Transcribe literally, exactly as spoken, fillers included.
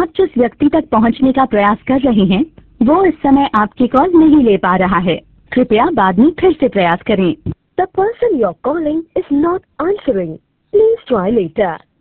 आप जिस व्यक्ति तक पहुंचने का प्रयास कर रहे हैं वो इस समय आपकी कॉल नहीं ले पा रहा है। कृपया बाद में फिर से प्रयास करें। The person you're calling is not answering. Please try later.